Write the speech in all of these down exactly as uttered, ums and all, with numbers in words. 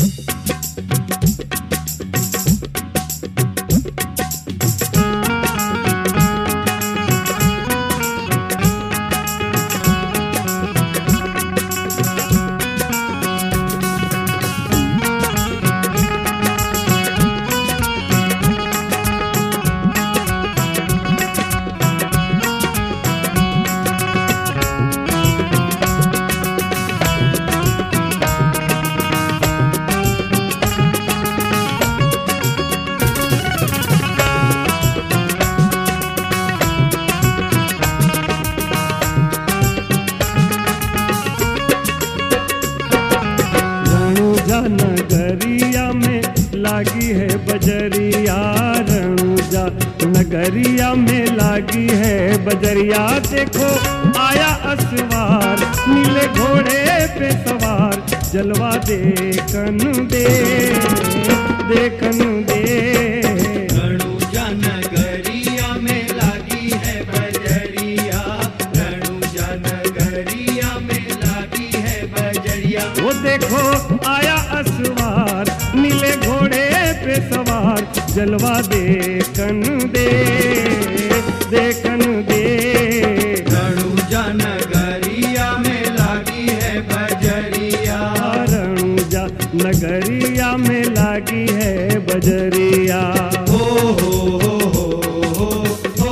नगरिया में लागी है बजरिया, रणुजा नगरिया में लागी है बजरिया। देखो आया असवार नीले घोड़े पे सवार, जलवा देखन दे देखन दे। रणुजा नगरिया में लागी है बजरिया, रणुजा नगरिया में लागी है बजरिया। वो देखो आया असवार नीले घोड़े पे सवार, जलवा देखन दे देखन दे। रणुजा नगरिया में लागी है बजरिया, रणुजा नगरिया में लागी है बजरिया। हो हो हो हो हो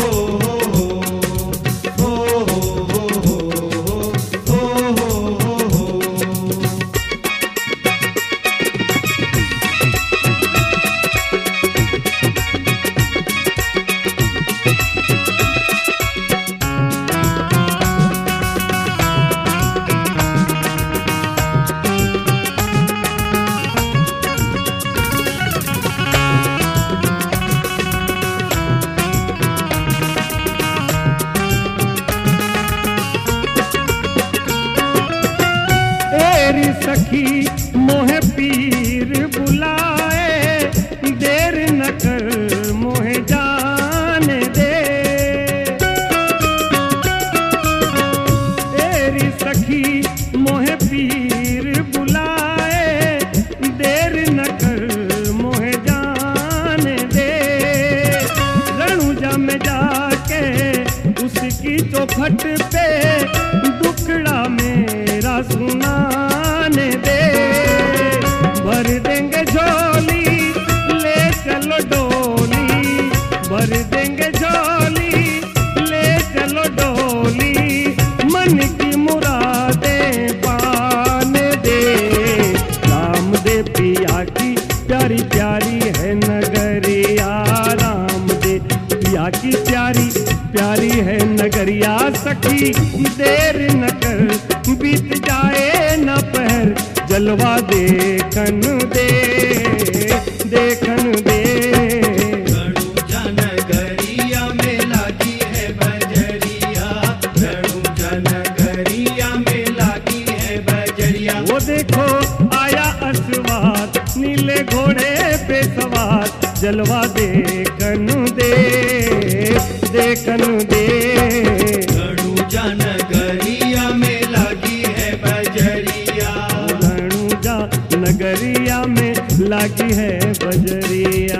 हो हो हो। तेरी सखी मोहे पीर बुलाए, देर न कर मोहे जाने दे। तेरी सखी मोहे पीर बुलाए, देर न कर मोहे जाने दे। रणुजा में जाके उसकी चौखट पे दुखड़ा मेरा सुनाने दे। भर देंगे झोली ले चलो डोली, भर देंगे झोली ले चलो डोली, मन की मुरादें पाने दे। राम दे पिया की प्यारी प्यारी है नगरिया, राम दे पिया की प्यारी प्यारी है नगरिया। सखी देर न कर बीत जाए न पहर, जलवा देखन दे देखन दे। रणुजा नगरिया में लागी है बजरिया, रणुजा नगरिया में लागी है बजरिया। वो देखो आया असवार नीले घोड़े पे सवार, जलवा देखन दे देखन दे। रणुजा नगरिया में लागी है बजरिया, रणुजा नगरिया में लागी है बजरिया।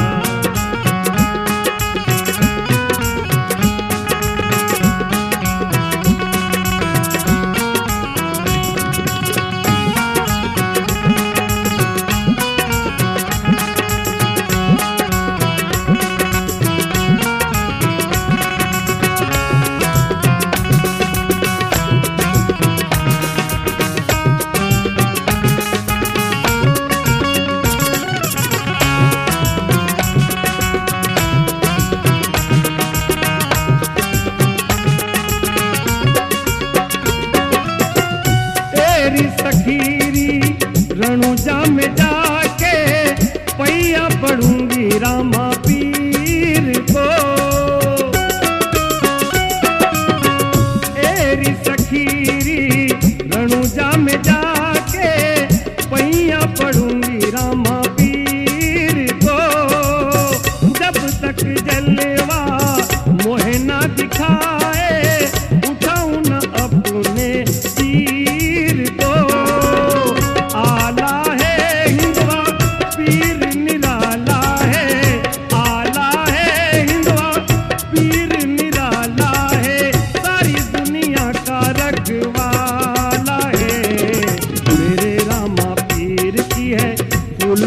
तेरी सखीरी रणुजा में जाके पैया पढ़ूंगी रामा पीर को। तेरी सखीरी रणुजा में जाके पैया पढ़ूंगी रामा पीर को। जब तक जलवा मोहे ना दिखाए, उठाऊं न अपने तीर को। आला है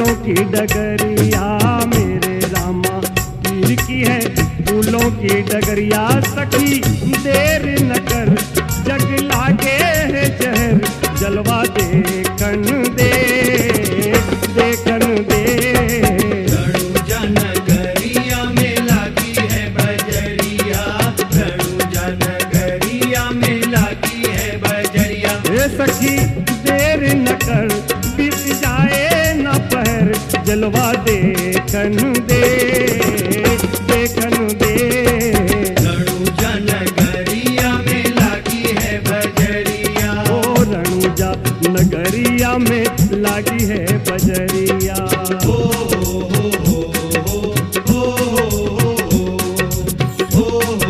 फूलों की डगरिया मेरे रामा पीर की है फूलों की डगरिया सखी देर न कर जग लागे है जहर जलवा देखन दे देखन दे रणुजा नगरिया में लागी है बजरिया, रणुजा नगरिया में लागी है बजरिया। हे सखी देर न कर बीत जाए न पहर जलवा देखन दे देखन दे रणुजा नगरिया में लागी है बजरिया। ओ रणुजा नगरिया में लागी है बजरिया। ओ हो हो हो हो हो हो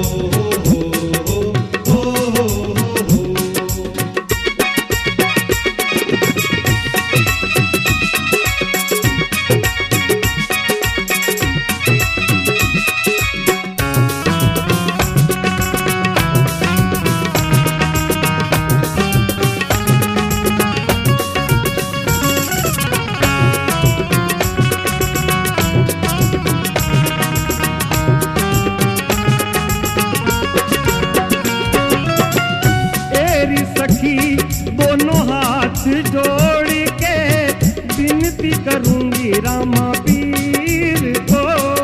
हो हो हो। सखी दोनों हाथ जोड़ के विनती करूंगी रामा पीर को।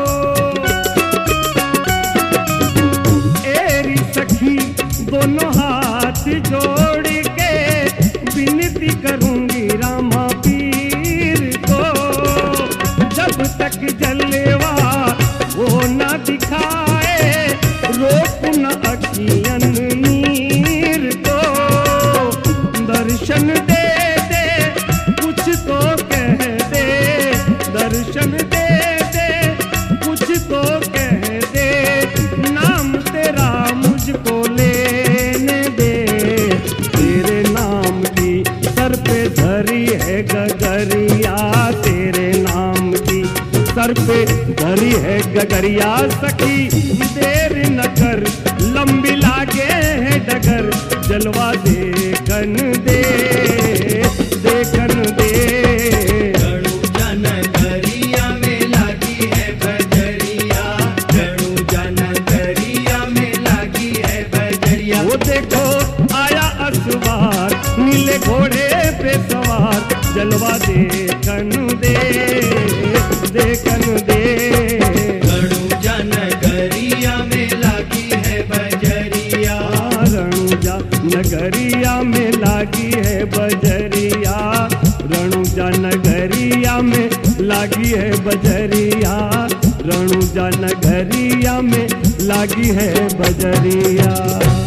एरी सखी दोनों हाथ जोड़ के विनती करूंगी रामा पीर को। जब तक जलवा वो न दिखाए रोक न अखियन नीर को। दर्शन दे दे कुछ तो कह दे दर्शन दे दे कुछ तो कह दे नाम तेरा मुझको लेने दे। तेरे नाम की सर पे धरी है गगरिया तेरे नाम की सर पे धरी है गगरिया सखी देर न कर लंबी लागे है डगर जलवा देखन दे देखन दे। रणुजा नगरिया में लागी है बजरिया, रणुजा नगरिया में लागी है बजरिया। वो देखो आया असवार नीले घोड़े पे सवार जलवा देखन दे देखन दे। रणुजा नगरिया में लागी है बजरिया, रणुजा नगरिया में लागी है बजरिया रणुजा नगरिया में लागी है बजरिया रणुजा नगरिया में लागी है बजरिया।